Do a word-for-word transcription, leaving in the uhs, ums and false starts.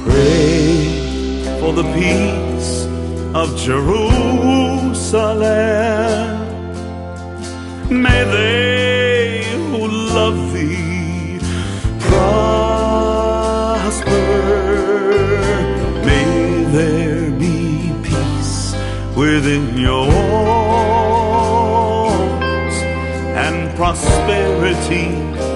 Pray for the peace of Jerusalem. May they who love thee prosper. May there be peace within your walls and prosperity